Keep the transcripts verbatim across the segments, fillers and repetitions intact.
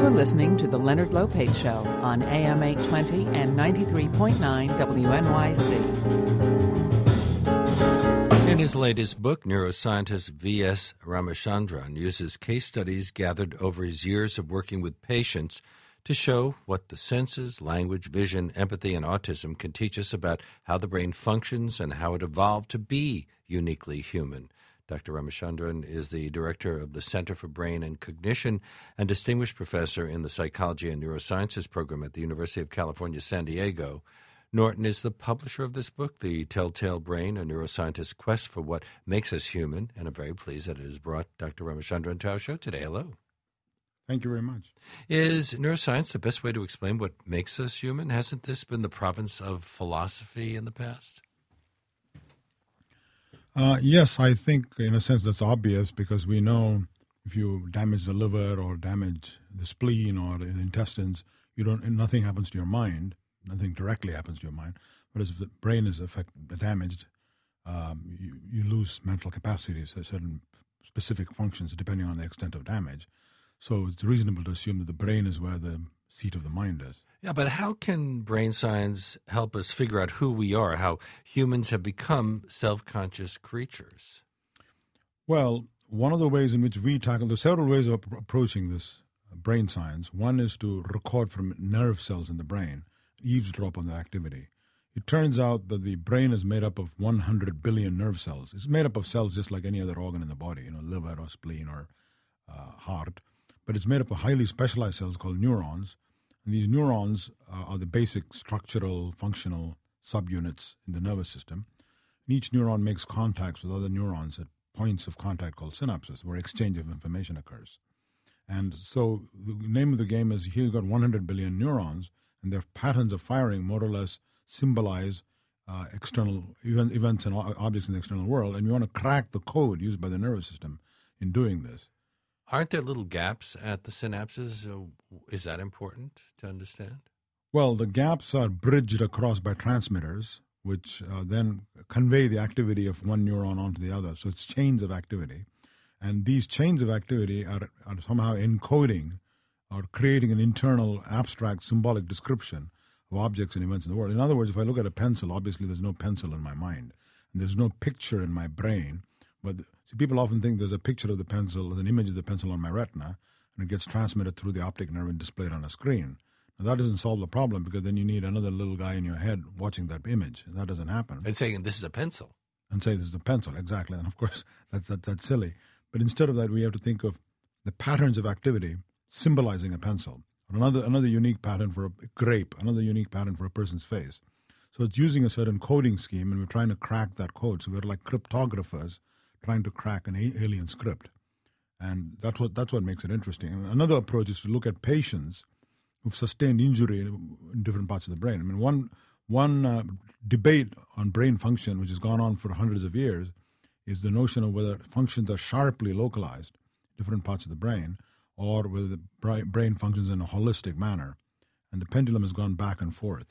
You're listening to The Leonard Lopate Show on A M eight twenty and ninety-three point nine W N Y C. In his latest book, neuroscientist V S Ramachandran uses case studies gathered over his years of working with patients to show what the senses, language, vision, empathy, and autism can teach us about how the brain functions and how it evolved to be uniquely human. Doctor Ramachandran is the director of the Center for Brain and Cognition and distinguished professor in the Psychology and Neurosciences program at the University of California, San Diego. Norton is the publisher of this book, The Telltale Brain, a neuroscientist's quest for what makes us human, and I'm very pleased that it has brought Doctor Ramachandran to our show today. Hello. Thank you very much. Is neuroscience the best way to explain what makes us human? Hasn't this been the province of philosophy in the past? Uh, yes, I think in a sense that's obvious because we know if you damage the liver or damage the spleen or the intestines, you don't nothing happens to your mind. Nothing directly happens to your mind. But if the brain is affect, damaged, um, you, you lose mental capacities, certain specific functions depending on the extent of damage. So it's reasonable to assume that the brain is where the seat of the mind is. Yeah, but how can brain science help us figure out who we are, how humans have become self-conscious creatures? Well, one of the ways in which we tackle, there's several ways of approaching this brain science. One is to record from nerve cells in the brain, eavesdrop on the activity. It turns out that the brain is made up of one hundred billion nerve cells. It's made up of cells just like any other organ in the body, you know, liver or spleen or uh, heart. But it's made up of highly specialized cells called neurons. And these neurons uh, are the basic structural, functional subunits in the nervous system. And each neuron makes contacts with other neurons at points of contact called synapses, where exchange of information occurs. And so the name of the game is here you've got one hundred billion neurons, and their patterns of firing more or less symbolize uh, external event, events and objects in the external world. And you want to crack the code used by the nervous system in doing this. Aren't there little gaps at the synapses? Is that important to understand? Well, the gaps are bridged across by transmitters, which uh, then convey the activity of one neuron onto the other. So it's chains of activity. And these chains of activity are, are somehow encoding or creating an internal abstract symbolic description of objects and events in the world. In other words, if I look at a pencil, obviously there's no pencil in my mind. And there's no picture in my brain. But see, people often think there's a picture of the pencil, there's an image of the pencil on my retina, and it gets transmitted through the optic nerve and displayed on a screen. Now, that doesn't solve the problem because then you need another little guy in your head watching that image. And that doesn't happen. And saying this is a pencil. And say this is a pencil, exactly. And of course, that's, that, that's silly. But instead of that, we have to think of the patterns of activity symbolizing a pencil. Or another, another unique pattern for a grape, another unique pattern for a person's face. So it's using a certain coding scheme, and we're trying to crack that code. So we're like cryptographers trying to crack an alien script. And that's what that's what makes it interesting. And another approach is to look at patients who've sustained injury in, in different parts of the brain. I mean, one one uh, debate on brain function, which has gone on for hundreds of years, is the notion of whether functions are sharply localized in different parts of the brain or whether the brain functions in a holistic manner. And the pendulum has gone back and forth.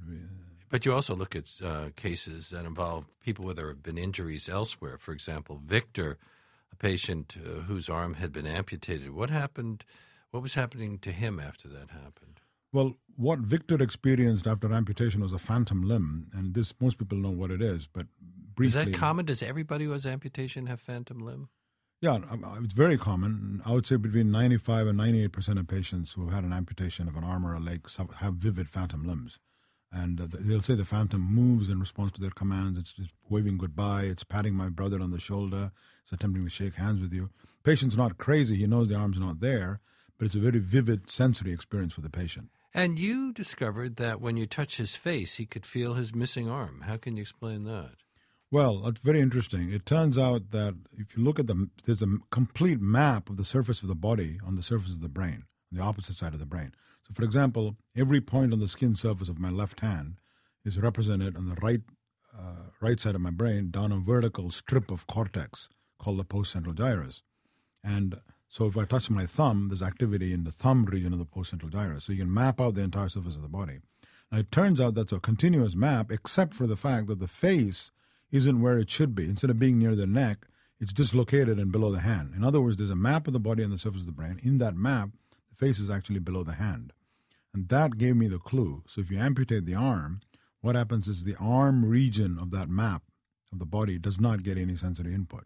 But you also look at uh, cases that involve people where there have been injuries elsewhere. For example, Victor, a patient uh, whose arm had been amputated. What happened? What was happening to him after that happened? Well, what Victor experienced after amputation was a phantom limb, and this most people know what it is. But briefly, is that common? Does everybody who has amputation have phantom limb? Yeah, it's very common. I would say between ninety-five and ninety-eight percent of patients who have had an amputation of an arm or a leg have vivid phantom limbs. And uh, they'll say the phantom moves in response to their commands. It's just waving goodbye. It's patting my brother on the shoulder. It's attempting to shake hands with you. Patient's not crazy. He knows the arm's not there, but it's a very vivid sensory experience for the patient. And you discovered that when you touch his face, he could feel his missing arm. How can you explain that? Well, that's very interesting. It turns out that if you look at the, there's a complete map of the surface of the body on the surface of the brain, on the opposite side of the brain. So, for example, every point on the skin surface of my left hand is represented on the right uh, right side of my brain down a vertical strip of cortex called the postcentral gyrus. And so if I touch my thumb, there's activity in the thumb region of the postcentral gyrus. So you can map out the entire surface of the body. Now, it turns out that's a continuous map, except for the fact that the face isn't where it should be. Instead of being near the neck, it's dislocated and below the hand. In other words, there's a map of the body on the surface of the brain. In that map, The face is actually below the hand. And that gave me the clue. So if you amputate the arm, what happens is the arm region of that map of the body does not get any sensory input,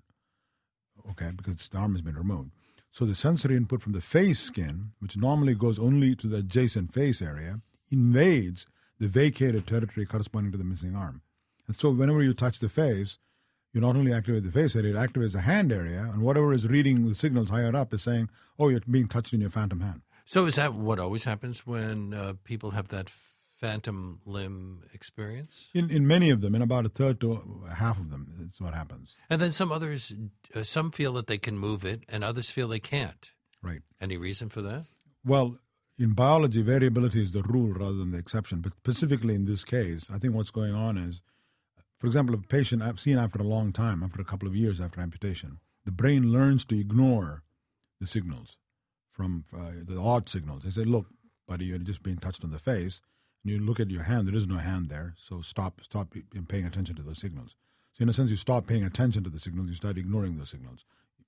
okay, because the arm has been removed. So the sensory input from the face skin, which normally goes only to the adjacent face area, invades the vacated territory corresponding to the missing arm. And so whenever you touch the face, you not only activate the face area, it activates the hand area, and whatever is reading the signals higher up is saying, oh, you're being touched in your phantom hand. So is that what always happens when uh, people have that phantom limb experience? In in many of them, in about a third to half of them, that's what happens. And then some others, uh, some feel that they can move it, and others feel they can't. Right. Any reason for that? Well, in biology, variability is the rule rather than the exception. But specifically in this case, I think what's going on is, for example, a patient I've seen after a long time, after a couple of years after amputation, the brain learns to ignore the signals from uh, the odd signals. They say, look, buddy, you're just being touched on the face. And you look at your hand, there is no hand there, so stop stop paying attention to those signals. So in a sense, you stop paying attention to the signals, you start ignoring those signals.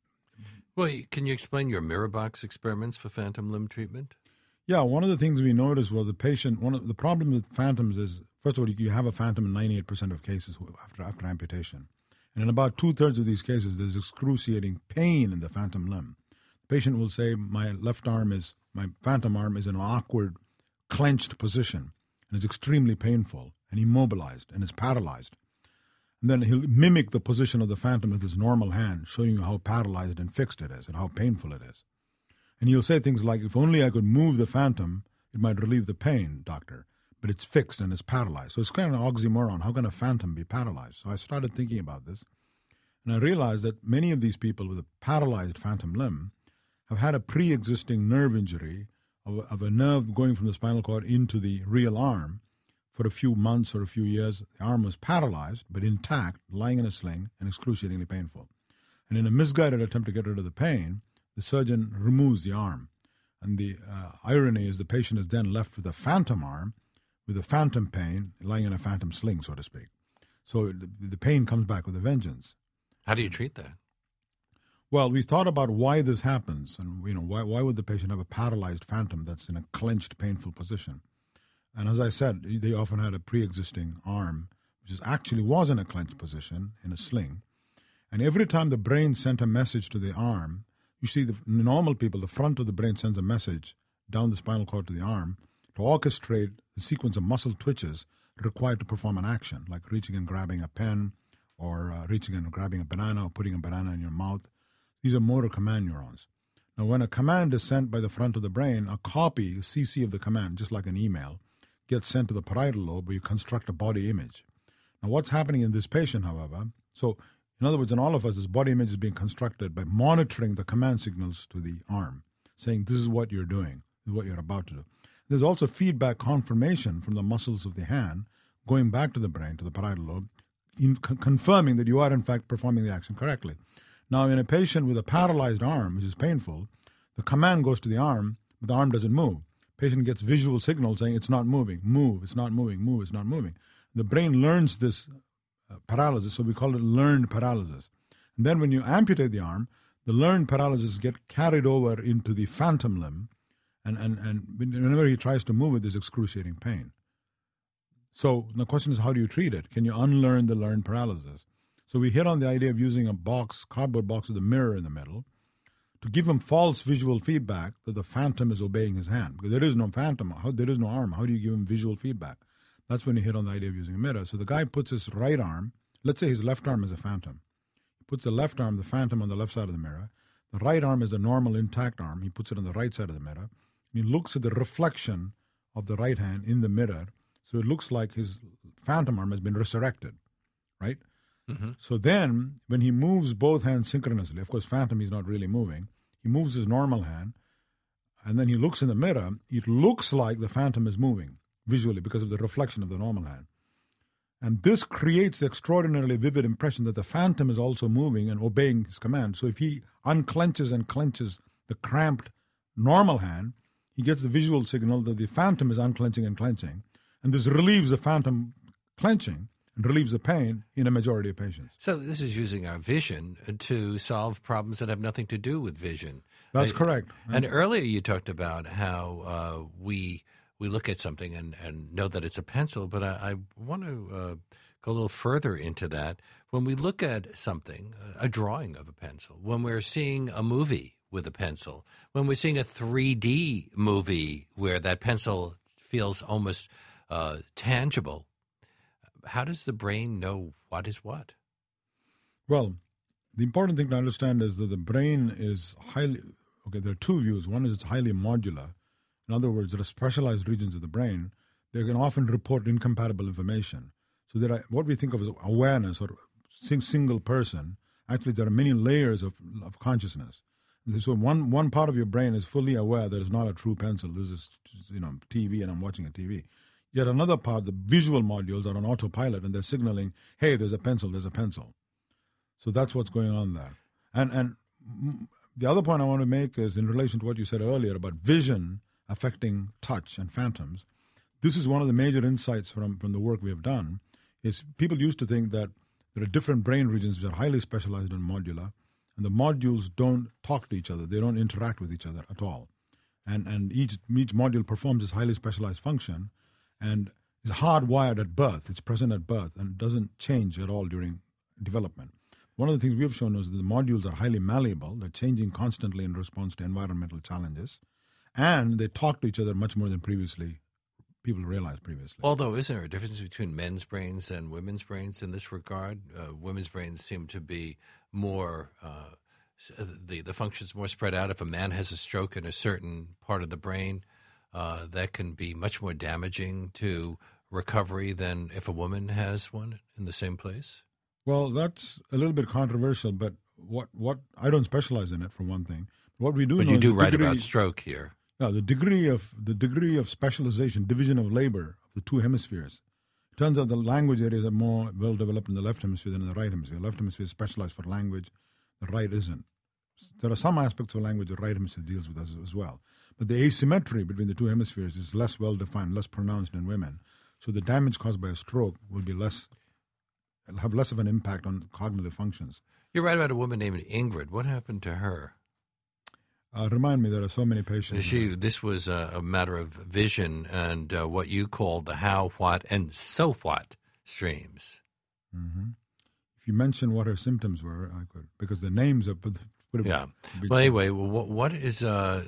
Well, can you explain your mirror box experiments for phantom limb treatment? Yeah, one of the things we noticed was the patient, one of the problem with phantoms is, first of all, you have a phantom in ninety-eight percent of cases after, after amputation. And in about two-thirds of these cases, there's excruciating pain in the phantom limb. The patient will say, my left arm is, my phantom arm is in an awkward, clenched position. And it's extremely painful and immobilized and is paralyzed. And then he'll mimic the position of the phantom with his normal hand, showing you how paralyzed and fixed it is and how painful it is. And he'll say things like, if only I could move the phantom, it might relieve the pain, doctor. But it's fixed and it's paralyzed. So it's kind of an oxymoron. How can a phantom be paralyzed? So I started thinking about this. And I realized that many of these people with a paralyzed phantom limb have had a pre-existing nerve injury of a, of a nerve going from the spinal cord into the real arm for a few months or a few years. The arm was paralyzed, but intact, lying in a sling, and excruciatingly painful. And in a misguided attempt to get rid of the pain, the surgeon removes the arm. And the uh, irony is the patient is then left with a phantom arm, with a phantom pain, lying in a phantom sling, so to speak. So the, the pain comes back with a vengeance. How do you treat that? Well, we thought about why this happens, and you know, why why would the patient have a paralyzed phantom that's in a clenched, painful position? And as I said, they often had a pre-existing arm, which is actually was in a clenched position in a sling. And every time the brain sent a message to the arm, you see the normal people, the front of the brain sends a message down the spinal cord to the arm to orchestrate the sequence of muscle twitches required to perform an action, like reaching and grabbing a pen, or uh, reaching and grabbing a banana, or putting a banana in your mouth. These are motor command neurons. Now, when a command is sent by the front of the brain, a copy, a C C of the command, just like an email, gets sent to the parietal lobe where you construct a body image. Now, what's happening in this patient, however, so in other words, in all of us, this body image is being constructed by monitoring the command signals to the arm, saying this is what you're doing, this is what you're about to do. There's also feedback confirmation from the muscles of the hand going back to the brain, to the parietal lobe, in con- confirming that you are, in fact, performing the action correctly. Now, in a patient with a paralyzed arm, which is painful, the command goes to the arm, but the arm doesn't move. Patient gets visual signals saying it's not moving, move, it's not moving, move, it's not moving. The brain learns this uh, paralysis, so we call it learned paralysis. And then when you amputate the arm, the learned paralysis get carried over into the phantom limb, and, and, and whenever he tries to move it, there's excruciating pain. So the question is, how do you treat it? Can you unlearn the learned paralysis? So we hit on the idea of using a box, cardboard box with a mirror in the middle, to give him false visual feedback that the phantom is obeying his hand. Because there is no phantom, how, there is no arm. How do you give him visual feedback? That's when you hit on the idea of using a mirror. So the guy puts his right arm, let's say his left arm is a phantom. He puts the left arm, the phantom, on the left side of the mirror. The right arm is the normal intact arm. He puts it on the right side of the mirror. And he looks at the reflection of the right hand in the mirror. So it looks like his phantom arm has been resurrected, right? Mm-hmm. So then, when he moves both hands synchronously, of course, phantom he's not really moving, he moves his normal hand, and then he looks in the mirror, it looks like the phantom is moving visually because of the reflection of the normal hand. And this creates the extraordinarily vivid impression that the phantom is also moving and obeying his command. So if he unclenches and clenches the cramped normal hand, he gets the visual signal that the phantom is unclenching and clenching. And this relieves the phantom clenching, and relieves the pain in a majority of patients. So this is using our vision to solve problems that have nothing to do with vision. That's I, correct. And earlier you talked about how uh, we we look at something and, and know that it's a pencil, but I, I want to uh, go a little further into that. When we look at something, a drawing of a pencil, when we're seeing a movie with a pencil, when we're seeing a three D movie where that pencil feels almost uh, tangible, how does the brain know what is what? Well, the important thing to understand is that the brain is highly, okay, there are two views. One is it's highly modular. In other words, there are specialized regions of the brain. They can often report incompatible information. So there are what we think of as awareness or sing, single person. Actually, there are many layers of, of consciousness. So one, one part of your brain is fully aware that it's not a true pencil. This is, you know, T V and I'm watching a T V. Yet another part, the visual modules, are on autopilot and they're signaling, hey, there's a pencil, there's a pencil. So that's what's going on there. And and the other point I want to make is in relation to what you said earlier about vision affecting touch and phantoms. This is one of the major insights from, from the work we have done, is people used to think that there are different brain regions which are highly specialized and modular, and the modules don't talk to each other. They don't interact with each other at all. And and each each module performs this highly specialized function and is hardwired at birth. It's present at birth and doesn't change at all during development. One of the things we have shown is that the modules are highly malleable. They're changing constantly in response to environmental challenges. And they talk to each other much more than previously people realized previously. Although, isn't there a difference between men's brains and women's brains in this regard? Uh, women's brains seem to be more, uh, the, the functions more spread out. If a man has a stroke in a certain part of the brain, uh, that can be much more damaging to recovery than if a woman has one in the same place. Well, that's a little bit controversial, but what, what I don't specialize in it, for one thing. What we do but know you do is the write degree, about stroke here. No, the degree of the degree of specialization, division of labor of the two hemispheres. It turns out the language areas are more well developed in the left hemisphere than in the right hemisphere. The left hemisphere is specialized for language, the right isn't. There are some aspects of language the right hemisphere deals with as, as well. But the asymmetry between the two hemispheres is less well defined, less pronounced in women. So the damage caused by a stroke will be less, have less of an impact on cognitive functions. You're right about a woman named Ingrid. What happened to her? Uh, remind me, there are so many patients. She, this was a, a matter of vision and uh, what you called the how, what, and so what streams. Mm-hmm. If you mention what her symptoms were, I could, because the names of would have yeah. been Well, anyway, what, what is uh,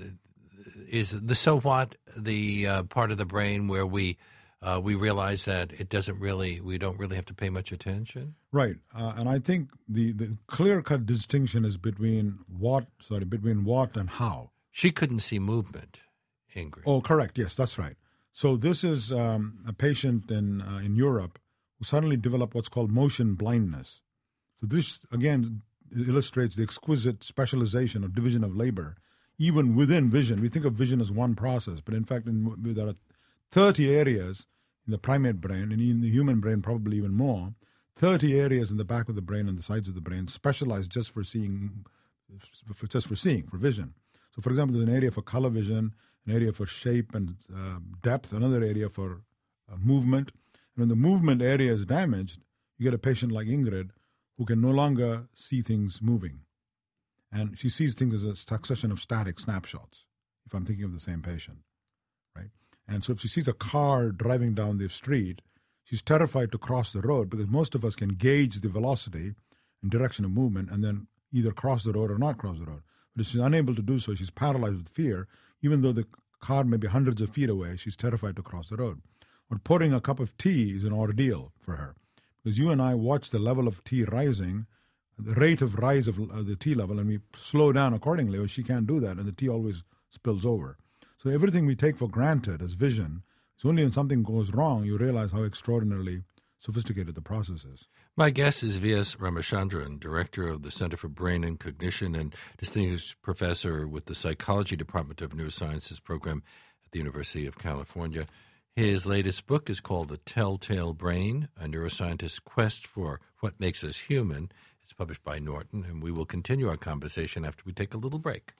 is the so what the uh, part of the brain where we uh, we realize that it doesn't really, we don't really have to pay much attention? Right. Uh, and I think the, the clear-cut distinction is between what, sorry, between what and how. She couldn't see movement, Ingrid. Oh, correct. Yes, that's right. So this is um, a patient in uh, in Europe who suddenly developed what's called motion blindness. So this, again, illustrates the exquisite specialization of division of labor, even within vision. We think of vision as one process, but in fact, in, there are thirty areas in the primate brain, and in the human brain probably even more, thirty areas in the back of the brain and the sides of the brain specialized just for seeing, for, just for seeing, for vision. So, for example, there's an area for color vision, an area for shape and uh, depth, another area for uh, movement. And when the movement area is damaged, you get a patient like Ingrid who can no longer see things moving. And she sees things as a succession of static snapshots, if I'm thinking of the same patient, right? And so if she sees a car driving down the street, she's terrified to cross the road because most of us can gauge the velocity and direction of movement and then either cross the road or not cross the road. But if she's unable to do so, she's paralyzed with fear. Even though the car may be hundreds of feet away, she's terrified to cross the road. Or pouring a cup of tea is an ordeal for her. Because you and I watch the level of tea rising, the rate of rise of uh, the tea level, and we slow down accordingly, or she can't do that, and the tea always spills over. So everything we take for granted as vision, it's only when something goes wrong you realize how extraordinarily sophisticated the process is. My guest is V S Ramachandran, director of the Center for Brain and Cognition and distinguished professor with the Psychology Department of Neurosciences program at the University of California. His latest book is called The Telltale Brain, a neuroscientist's quest for what makes us human. It's published by Norton, and we will continue our conversation after we take a little break.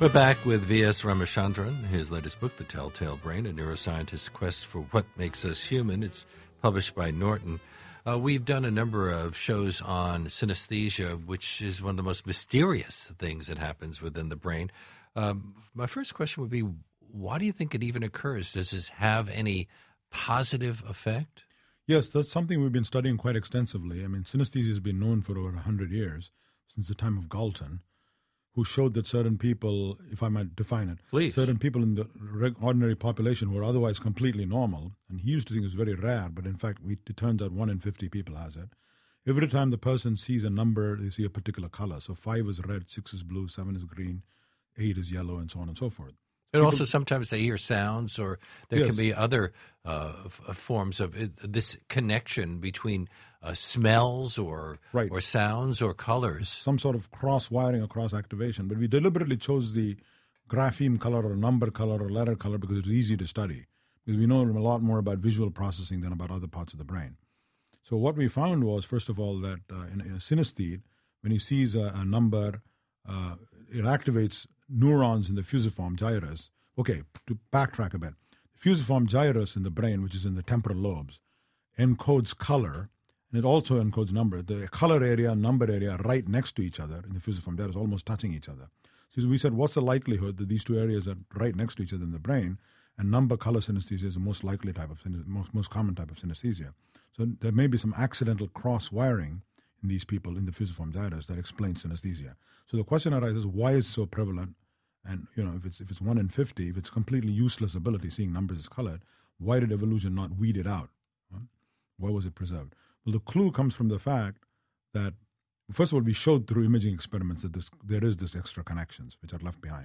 We're back with V S Ramachandran, his latest book, The Telltale Brain, A Neuroscientist's Quest for What Makes Us Human. It's published by Norton. Uh, we've done a number of shows on synesthesia, which is one of the most mysterious things that happens within the brain. Um, my first question would be, why do you think it even occurs? Does this have any positive effect? Yes, that's something we've been studying quite extensively. I mean, synesthesia has been known for over one hundred years, since the time of Galton, who showed that certain people, if I might define it, Please. certain people in the reg- ordinary population who are otherwise completely normal, and he used to think it was very rare, but in fact we, it turns out one in fifty people has it. Every time the person sees a number, they see a particular color. So five is red, six is blue, seven is green, eight is yellow, and so on and so forth. And People, also sometimes they hear sounds, or there yes. can be other uh, f- forms of it, this connection between uh, smells or Right. or sounds or colors. some sort of cross-wiring or cross-activation. But we deliberately chose the grapheme color or number color or letter color because it's easy to study, because we know a lot more about visual processing than about other parts of the brain. So what we found was, first of all, that uh, in, in a synesthete, when he sees a, a number, uh, it activates neurons in the fusiform gyrus. Okay, to backtrack a bit. The fusiform gyrus in the brain, which is in the temporal lobes, encodes color, and it also encodes number. The color area and number area are right next to each other in the fusiform gyrus, almost touching each other. So we said, what's the likelihood that these two areas are right next to each other in the brain? And number color synesthesia is the most likely type of synesthesia, most, most common type of synesthesia. So there may be some accidental cross-wiring in these people in the fusiform gyrus that explains synesthesia. So the question arises, why is it so prevalent? And, you know, if it's if it's one in fifty, if it's completely useless ability, seeing numbers as colored, why did evolution not weed it out? Huh? Why was it preserved? Well, the clue comes from the fact that, first of all, we showed through imaging experiments that this, there is this extra connections which are left behind.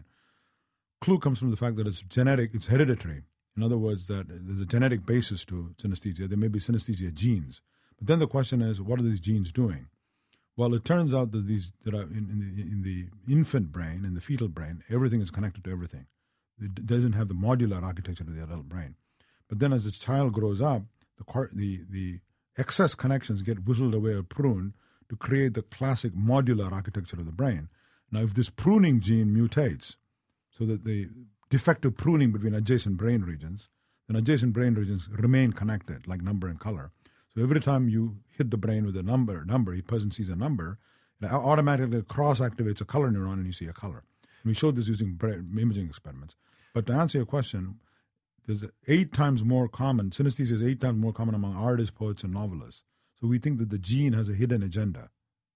Clue comes from the fact that it's genetic, it's hereditary. In other words, that there's a genetic basis to synesthesia. There may be synesthesia genes. But then the question is, what are these genes doing? Well, it turns out that these that are in, in, the, in the infant brain, in the fetal brain, everything is connected to everything. It doesn't have the modular architecture of the adult brain. But then as the child grows up, the the, the excess connections get whittled away or pruned to create the classic modular architecture of the brain. Now, if this pruning gene mutates, so that the defective pruning between adjacent brain regions, then adjacent brain regions remain connected, like number and color. So every time you hit the brain with a number, number, a person sees a number, it automatically cross-activates a color neuron and you see a color. And we showed this using brain imaging experiments. But to answer your question, there's eight times more common, synesthesia is eight times more common among artists, poets, and novelists. So we think that the gene has a hidden agenda.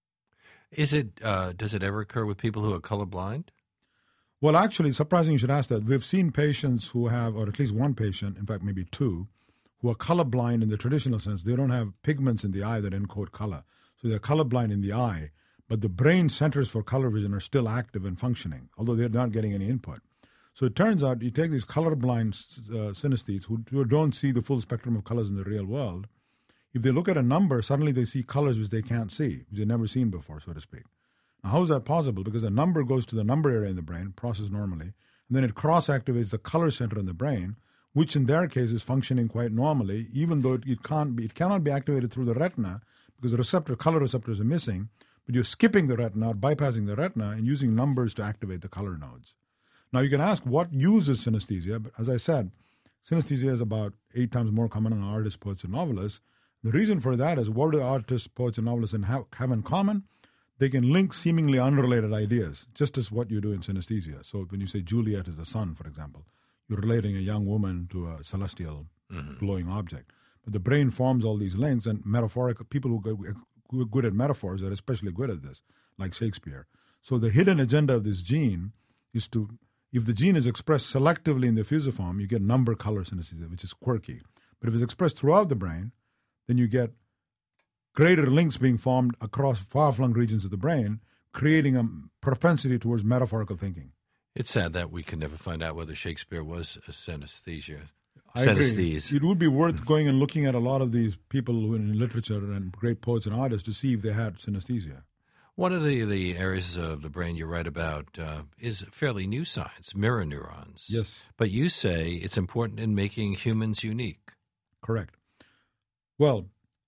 Is it? Uh, does it ever occur with people who are colorblind? Well, actually, surprising you should ask that. We've seen patients who have, or at least one patient, in fact, maybe two, who are colorblind in the traditional sense. They don't have pigments in the eye that encode color. So they're colorblind in the eye, but the brain centers for color vision are still active and functioning, although they're not getting any input. So it turns out you take these colorblind uh, synesthetes who, who don't see the full spectrum of colors in the real world. If they look at a number, suddenly they see colors which they can't see, which they've never seen before, so to speak. Now, how is that possible? Because a number goes to the number area in the brain, processed normally, and then it cross-activates the color center in the brain, which in their case is functioning quite normally, even though it, it can't be, it cannot be activated through the retina because the receptor, color receptors are missing, but you're skipping the retina, bypassing the retina, and using numbers to activate the color nodes. Now, you can ask what uses synesthesia, but as I said, synesthesia is about eight times more common among artists, poets, and novelists. The reason for that is what do artists, poets, and novelists have, have in common? They can link seemingly unrelated ideas, just as what you do in synesthesia. So when you say Juliet is the sun, for example, you're relating a young woman to a celestial mm-hmm. glowing object. But the brain forms all these links, and metaphoric people who go, who are good at metaphors are especially good at this, like Shakespeare. So the hidden agenda of this gene is to, if the gene is expressed selectively in the fusiform, you get number color synesthesia, which is quirky. But if it's expressed throughout the brain, then you get greater links being formed across far-flung regions of the brain, creating a propensity towards metaphorical thinking. It's sad that we can never find out whether Shakespeare was a synesthesia. I agree. It would be worth going and looking at a lot of these people who in literature and great poets and artists to see if they had synesthesia. One of the, the areas of the brain you write about uh, is fairly new science, mirror neurons. Yes. But you say it's important in making humans unique. Correct. Well,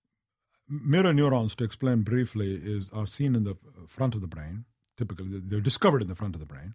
mirror neurons, to explain briefly, is are seen in the front of the brain. Typically, they're discovered in the front of the brain.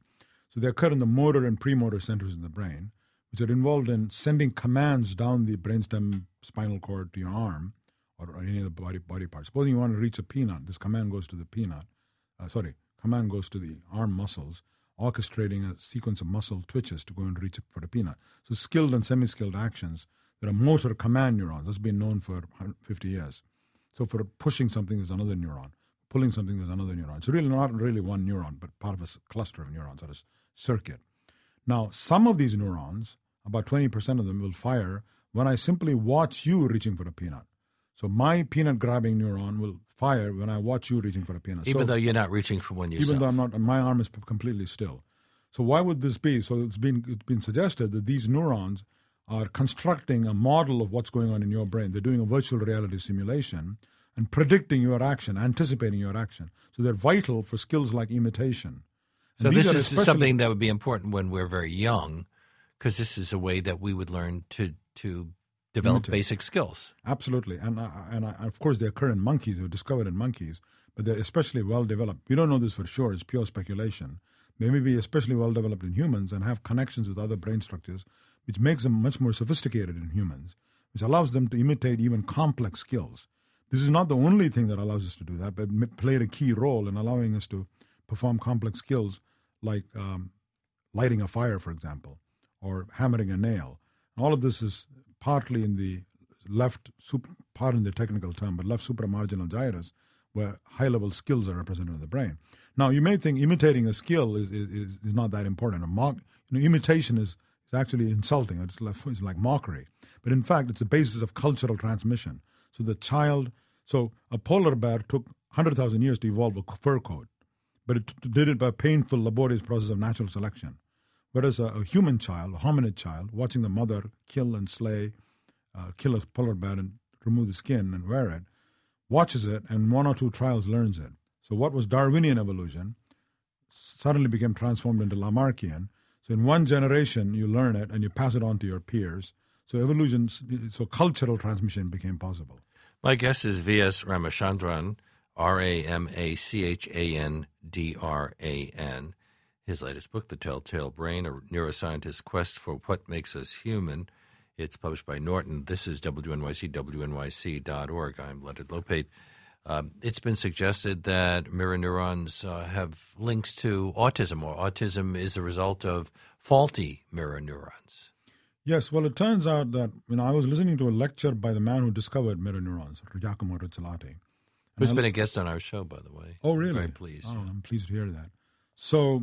So they occur in the motor and premotor centers in the brain, which are involved in sending commands down the brainstem spinal cord to your arm or, or any of the body body parts. Supposing you want to reach a peanut, this command goes to the peanut. Uh, sorry, command goes to the arm muscles, orchestrating a sequence of muscle twitches to go and reach for the peanut. So skilled and semi-skilled actions. There are motor command neurons. That's been known for fifty years. So for pushing something, there's another neuron. Pulling something, there's another neuron. It's really not really one neuron, but part of a cluster of neurons or a circuit. Now, some of these neurons, about twenty percent of them, will fire when I simply watch you reaching for a peanut. So my peanut-grabbing neuron will fire when I watch you reaching for a peanut. Even so, though you're not reaching for one yourself. Even though I'm not, my arm is completely still. So why would this be? So it's been it's been suggested that these neurons are constructing a model of what's going on in your brain. They're doing a virtual reality simulation and predicting your action, anticipating your action. So they're vital for skills like imitation. So and this is something that would be important when we're very young, because this is a way that we would learn to to develop imitate. Basic skills. Absolutely. And, uh, and uh, of course, they occur in monkeys. They were discovered in monkeys, but they're especially well developed. We don't know this for sure. It's pure speculation. They may be especially well developed in humans and have connections with other brain structures, which makes them much more sophisticated in humans, which allows them to imitate even complex skills. This is not the only thing that allows us to do that, but it played a key role in allowing us to perform complex skills like um, lighting a fire, for example, or hammering a nail. All of this is partly in the left, super, pardon the technical term, but left supramarginal gyrus, where high-level skills are represented in the brain. Now, you may think imitating a skill is is, is not that important. A mock, you know, imitation is, is actually insulting. It's like, it's like mockery. But in fact, it's the basis of cultural transmission. So the child, so a polar bear took one hundred thousand years to evolve a fur coat, but it did it by a painful, laborious process of natural selection. Whereas a, a human child, a hominid child, watching the mother kill and slay, uh, kill a polar bear and remove the skin and wear it, watches it, and one or two trials learns it. So what was Darwinian evolution suddenly became transformed into Lamarckian. So in one generation, you learn it and you pass it on to your peers. So evolution, so cultural transmission became possible. My guest is V S Ramachandran, R A M A C H A N D R A N. His latest book, The Telltale Brain, A Neuroscientist's Quest for What Makes Us Human. It's published by Norton. This is W N Y C, W N Y C dot org. I'm Leonard Lopate. Um, it's been suggested that mirror neurons uh, have links to autism, or autism is the result of faulty mirror neurons. Yes, well, it turns out that, you know, I was listening to a lecture by the man who discovered mirror neurons, Giacomo Rizzolatti. Who's been a guest on our show, by the way. Oh, really? Very pleased. Oh, yeah. I'm pleased to hear that. So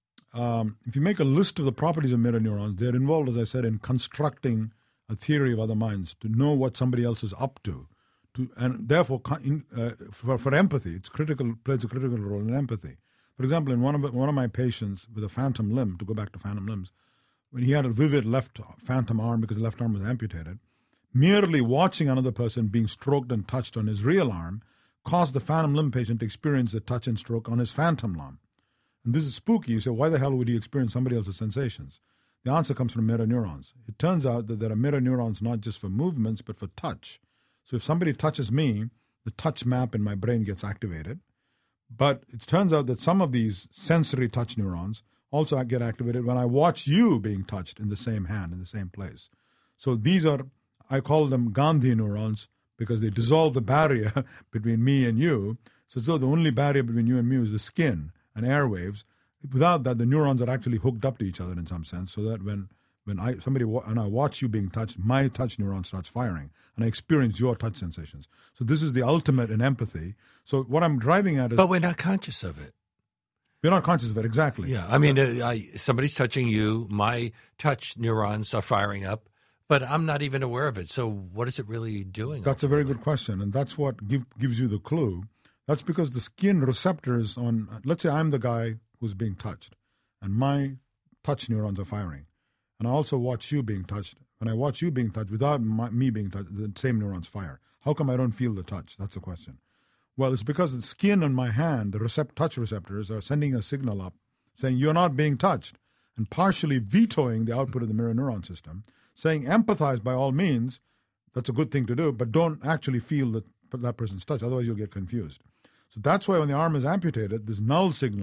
um, if you make a list of the properties of mirror neurons, they're involved, as I said, in constructing a theory of other minds, to know what somebody else is up to. To, and therefore, uh, for, for empathy, it's critical, plays a critical role in empathy. For example, in one of one of my patients with a phantom limb, to go back to phantom limbs, when he had a vivid left phantom arm because the left arm was amputated, merely watching another person being stroked and touched on his real arm caused the phantom limb patient to experience the touch and stroke on his phantom limb. And this is spooky. You say, why the hell would he experience somebody else's sensations? The answer comes from mirror neurons. It turns out that there are mirror neurons not just for movements, but for touch. So if somebody touches me, the touch map in my brain gets activated. But it turns out that some of these sensory touch neurons also get activated when I watch you being touched in the same hand, in the same place. So these are, I call them Gandhi neurons because they dissolve the barrier between me and you. So, so the only barrier between you and me is the skin and airwaves. Without that, the neurons are actually hooked up to each other in some sense, so that when when I somebody and I watch you being touched, my touch neuron starts firing, and I experience your touch sensations. So this is the ultimate in empathy. So what I'm driving at is, but we're not conscious of it. We're not conscious of it, exactly. Yeah, I mean, uh, I, somebody's touching you, my touch neurons are firing up, but I'm not even aware of it. So what is it really doing? That's a very good question, and that's what give, gives you the clue. That's because the skin receptors on, let's say I'm the guy who's being touched, and my touch neurons are firing. And I also watch you being touched. When I watch you being touched, without my, me being touched, the same neurons fire. How come I don't feel the touch? That's the question. Well, it's because the skin on my hand, the recept- touch receptors, are sending a signal up saying you're not being touched, and partially vetoing the output of the mirror neuron system, saying empathize by all means, that's a good thing to do, but don't actually feel that, that person's touch, otherwise you'll get confused. So that's why when the arm is amputated, this null signal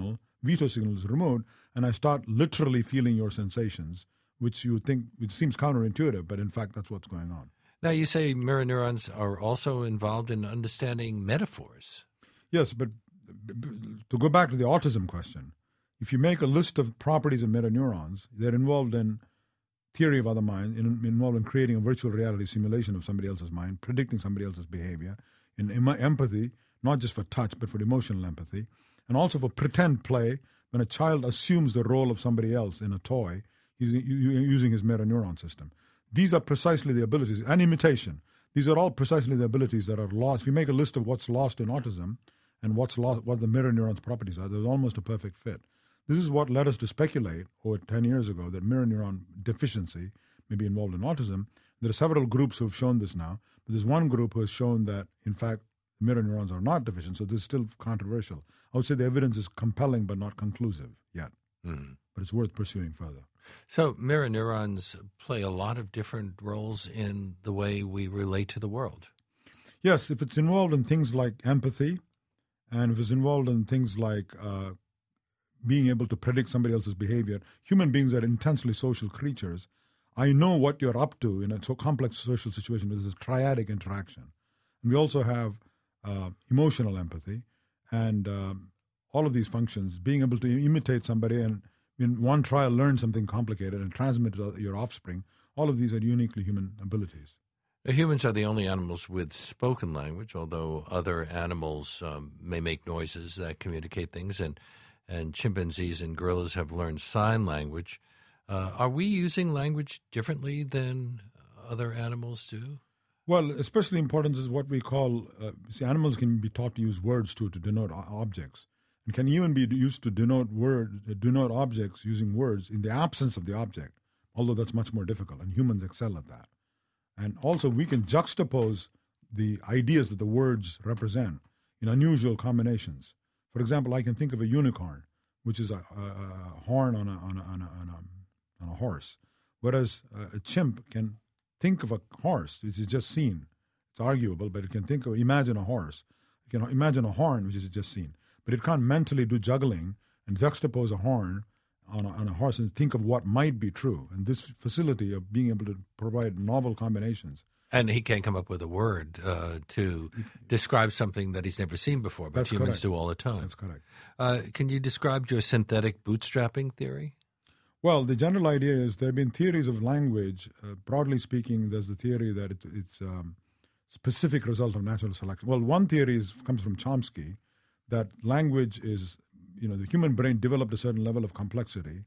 veto signal is removed, and I start literally feeling your sensations, which you would think, which seems counterintuitive, but in fact, that's what's going on. Now, you say mirror neurons are also involved in understanding metaphors. Yes, but to go back to the autism question, if you make a list of properties of mirror neurons, they're involved in theory of other mind, in, involved in creating a virtual reality simulation of somebody else's mind, predicting somebody else's behavior, in em- empathy, not just for touch, but for emotional empathy, and also for pretend play. When a child assumes the role of somebody else in a toy, he's using his mirror neuron system. These are precisely the abilities, and imitation. These are all precisely the abilities that are lost. If you make a list of what's lost in autism and what's lost, what the mirror neurons' properties are, there's almost a perfect fit. This is what led us to speculate over ten years ago that mirror neuron deficiency may be involved in autism. There are several groups who have shown this now, but there's one group who has shown that, in fact, mirror neurons are not deficient, so this is still controversial. I would say the evidence is compelling but not conclusive yet, mm. but it's worth pursuing further. So mirror neurons play a lot of different roles in the way we relate to the world. Yes, if it's involved in things like empathy, and if it's involved in things like uh, being able to predict somebody else's behavior, human beings are intensely social creatures. I know what you're up to in a so complex social situation. There's this triadic interaction. And we also have uh, emotional empathy and um, all of these functions, being able to imitate somebody and in one trial learn something complicated and transmit it to your offspring. All of these are uniquely human abilities. Humans are the only animals with spoken language, although other animals um, may make noises that communicate things, and, and chimpanzees and gorillas have learned sign language. Uh, are we using language differently than other animals do? Well, especially important is what we call, uh, see, animals can be taught to use words too to denote objects, and can even be used to denote word, denote objects using words in the absence of the object, although that's much more difficult, and humans excel at that. And also, we can juxtapose the ideas that the words represent in unusual combinations. For example, I can think of a unicorn, which is a, a, a horn on a, on, a, on, a, on, a, on a horse, whereas a, a chimp can think of a horse, which is just seen. It's arguable, but it can think of, imagine a horse. It can imagine a horn, which is just seen. But it can't mentally do juggling and juxtapose a horn on a, on a horse and think of what might be true. And this facility of being able to provide novel combinations. And he can't come up with a word uh, to describe something that he's never seen before, but That's humans correct. do all the time. That's correct. Uh, can you describe your synthetic bootstrapping theory? Well, the general idea is there have been theories of language. Uh, broadly speaking, there's the theory that it, it's a um, specific result of natural selection. Well, one theory is, comes from Chomsky, that language is, you know, the human brain developed a certain level of complexity.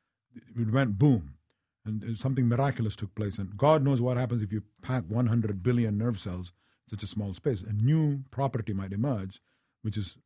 It went boom, and something miraculous took place. And God knows what happens if you pack one hundred billion nerve cells in such a small space. A new property might emerge, which is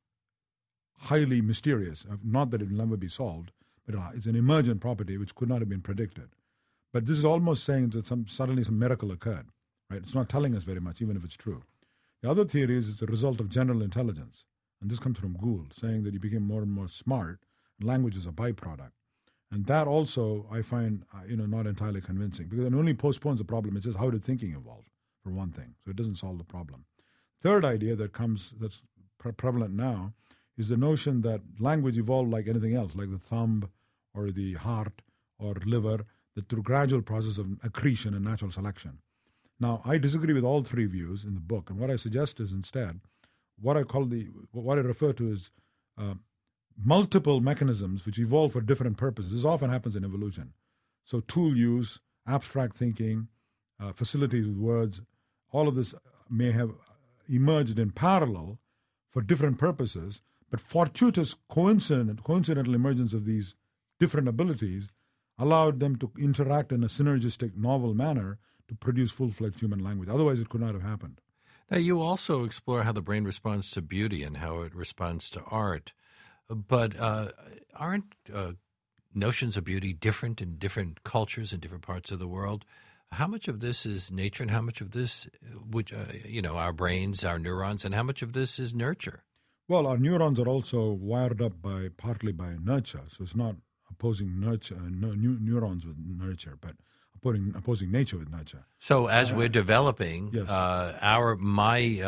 highly mysterious. Not that it will never be solved, but it's an emergent property which could not have been predicted. But this is almost saying that some suddenly some miracle occurred, right? It's not telling us very much, even if it's true. The other theory is it's a result of general intelligence. And this comes from Gould, saying that you became more and more smart, and language is a byproduct. And that also, I find, uh, you know, not entirely convincing, because it only postpones the problem. It's just how did thinking evolve, for one thing. So it doesn't solve the problem. Third idea that comes, that's pre- prevalent now, is the notion that language evolved like anything else, like the thumb or the heart or liver, that through gradual process of accretion and natural selection. Now, I disagree with all three views in the book, and what I suggest is instead, what I call the, what I refer to as uh, multiple mechanisms which evolve for different purposes. This often happens in evolution. So tool use, abstract thinking, uh, facilities with words, all of this may have emerged in parallel for different purposes, but fortuitous coincident, coincidental emergence of these different abilities allowed them to interact in a synergistic, novel manner to produce full-fledged human language. Otherwise, it could not have happened. Now, you also explore how the brain responds to beauty and how it responds to art. But uh, aren't uh, notions of beauty different in different cultures in different parts of the world? How much of this is nature and how much of this, which, uh, you know, our brains, our neurons, and how much of this is nurture? Well, our neurons are also wired up by partly by nurture. So it's not opposing nurture, uh, no, neurons with nurture, but opposing, opposing nature with nurture. So as uh, we're developing, yes. uh, our my uh,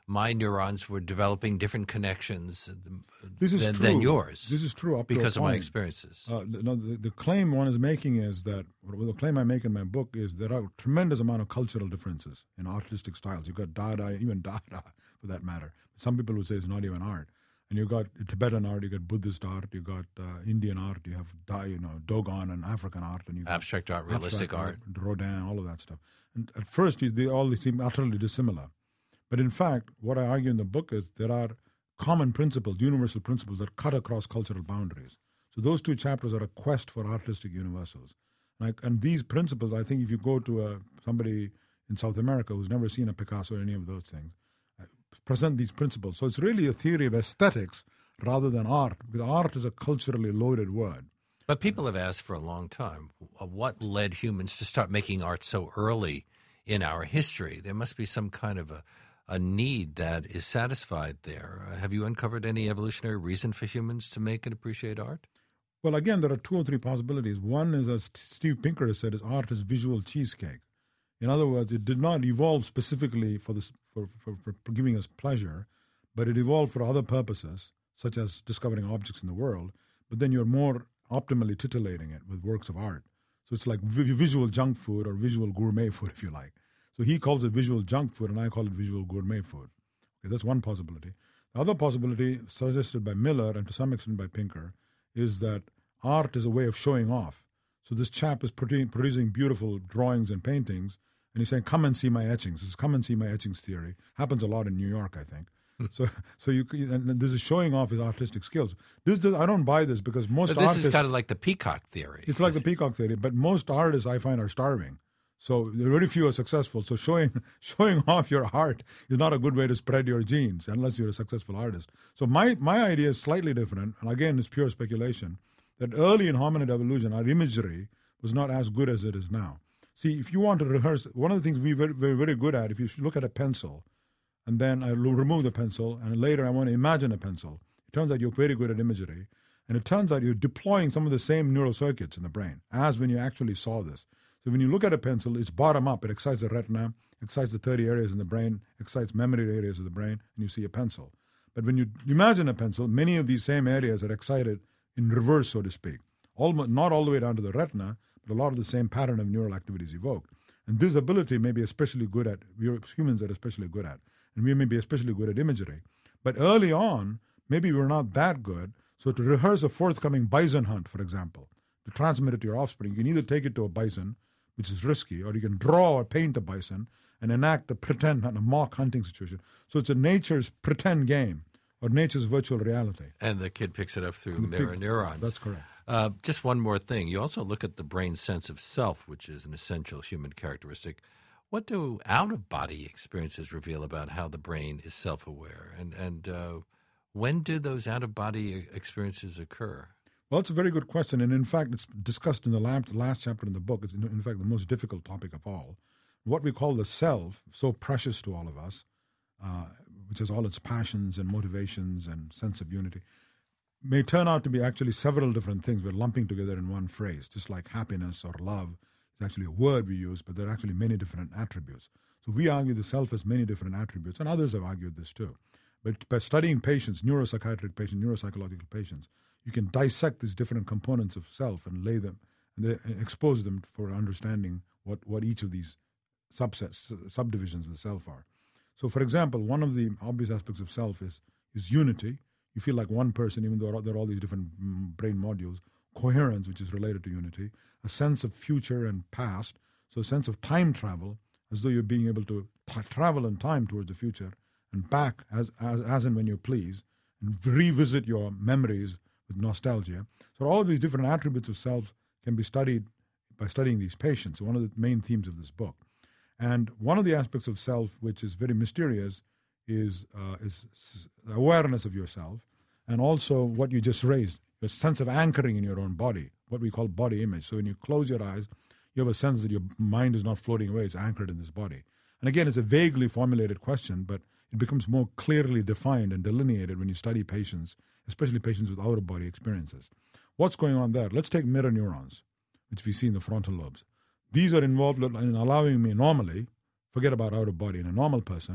my neurons were developing different connections this is than, true. than yours. This is true up because to of a my point. experiences. Uh, no, the, the claim one is making is that, well, the claim I make in my book is there are a tremendous amount of cultural differences in artistic styles. You've got Dada, even Dada for that matter. Some people would say it's not even art. And you've got Tibetan art, you got Buddhist art, you got uh, Indian art, you have you know Dogon and African art, and you abstract art, realistic art, art, Rodin, all of that stuff. And at first, they all seem utterly dissimilar. But in fact, what I argue in the book is there are common principles, universal principles that cut across cultural boundaries. So those two chapters are a quest for artistic universals. Like, and these principles, I think if you go to a, somebody in South America who's never seen a Picasso or any of those things, present these principles. So it's really a theory of aesthetics rather than art, because art is a culturally loaded word. But people have asked for a long time, what led humans to start making art so early in our history? There must be some kind of a, a need that is satisfied there. Uh, have you uncovered any evolutionary reason for humans to make and appreciate art? Well, again, there are two or three possibilities. One is, as Steve Pinker has said, is art is visual cheesecake. In other words, it did not evolve specifically for, this, for, for, for giving us pleasure, but it evolved for other purposes, such as discovering objects in the world, but then you're more optimally titillating it with works of art. So it's like vi- visual junk food or visual gourmet food, if you like. So he calls it visual junk food, and I call it visual gourmet food. Okay, that's one possibility. The other possibility, suggested by Miller and to some extent by Pinker, is that art is a way of showing off. So this chap is produ- producing beautiful drawings and paintings, and he's saying, come and see my etchings. This is come and see my etchings theory. Happens a lot in New York, I think. so so you and this is showing off his artistic skills. This does, I don't buy this because most but this artists... is kind of like the peacock theory. It's like the peacock theory, but most artists I find are starving. So very few are successful. So showing showing off your art is not a good way to spread your genes unless you're a successful artist. So my, my idea is slightly different, and again, it's pure speculation, that early in hominid evolution, our imagery was not as good as it is now. See, if you want to rehearse, one of the things we were very, very good at, if you look at a pencil, and then I remove the pencil, and later I want to imagine a pencil, it turns out you're very good at imagery, and it turns out you're deploying some of the same neural circuits in the brain as when you actually saw this. So when you look at a pencil, it's bottom up. It excites the retina, excites the thirty areas in the brain, excites memory areas of the brain, and you see a pencil. But when you imagine a pencil, many of these same areas are excited in reverse, so to speak. Almost, not all the way down to the retina, but a lot of the same pattern of neural activities evoked. And this ability may be especially good at, we humans are especially good at, and we may be especially good at imagery. But early on, maybe we're not that good. So to rehearse a forthcoming bison hunt, for example, to transmit it to your offspring, you can either take it to a bison, which is risky, or you can draw or paint a bison and enact a pretend and a mock hunting situation. So it's a nature's pretend game, or nature's virtual reality. And the kid picks it up through mirror neurons. That's correct. Uh, just one more thing. You also look at the brain's sense of self, which is an essential human characteristic. What do out-of-body experiences reveal about how the brain is self-aware? And, and uh, when do those out-of-body experiences occur? Well, it's a very good question. And in fact, it's discussed in the last, last chapter in the book. It's, in, in fact, the most difficult topic of all. What we call the self, so precious to all of us, uh, which has all its passions and motivations and sense of unity, may turn out to be actually several different things we're lumping together in one phrase, just like happiness or love is actually a word we use, but there are actually many different attributes. So we argue the self has many different attributes, and others have argued this too. But by studying patients, neuropsychiatric patients, neuropsychological patients, you can dissect these different components of self and lay them and, they, and expose them for understanding what, what each of these subsets, subdivisions of the self are. So, for example, one of the obvious aspects of self is, is unity. You feel like one person, even though there are all these different brain modules. Coherence, which is related to unity. A sense of future and past. So a sense of time travel, as though you're being able to t- travel in time towards the future and back as, as, as and when you please, and revisit your memories with nostalgia. So all of these different attributes of self can be studied by studying these patients. One of the main themes of this book. And one of the aspects of self, which is very mysterious, is uh, is awareness of yourself, and also what you just raised, your sense of anchoring in your own body, what we call body image. So when you close your eyes, you have a sense that your mind is not floating away, it's anchored in this body. And again, it's a vaguely formulated question, but it becomes more clearly defined and delineated when you study patients, especially patients with out-of-body experiences. What's going on there? Let's take mirror neurons, which we see in the frontal lobes. These are involved in allowing me normally, forget about out-of-body, in a normal person,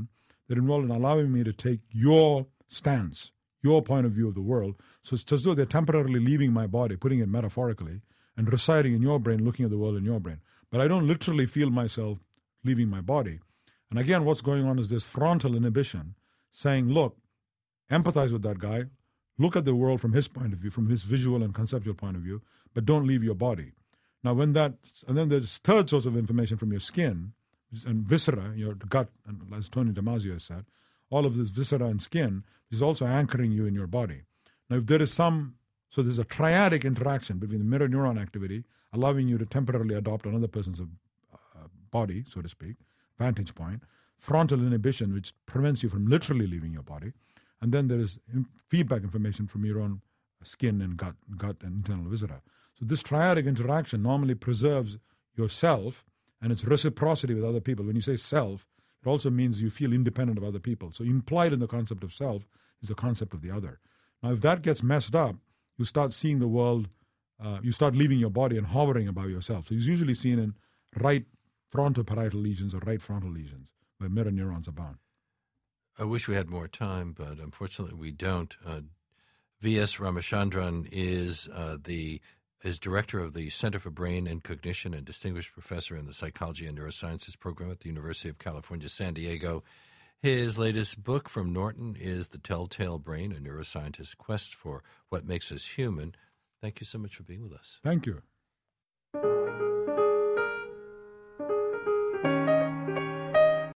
They're involved in allowing me to take your stance, your point of view of the world. So it's as though they're temporarily leaving my body, putting it metaphorically, and residing in your brain, looking at the world in your brain. But I don't literally feel myself leaving my body. And again, what's going on is this frontal inhibition saying, look, empathize with that guy, look at the world from his point of view, from his visual and conceptual point of view, but don't leave your body. Now, when that, and then there's third source of information from your skin and viscera, your gut, and as Tony Damasio has said, all of this viscera and skin is also anchoring you in your body. Now, if there is some, so there's a triadic interaction between the mirror neuron activity, allowing you to temporarily adopt another person's uh, body, so to speak, vantage point, frontal inhibition, which prevents you from literally leaving your body, and then there is feedback information from your own skin and gut, gut and internal viscera. So this triadic interaction normally preserves yourself and its reciprocity with other people. When you say self, it also means you feel independent of other people. So implied in the concept of self is the concept of the other. Now, if that gets messed up, you start seeing the world, uh, you start leaving your body and hovering above yourself. So it's usually seen in right frontoparietal lesions or right frontal lesions where mirror neurons abound. I wish we had more time, but unfortunately we don't. Uh, V S Ramachandran is uh, the is director of the Center for Brain and Cognition and distinguished professor in the Psychology and Neurosciences program at the University of California, San Diego. His latest book from Norton is The Telltale Brain, a neuroscientist's quest for what makes us human. Thank you so much for being with us. Thank you.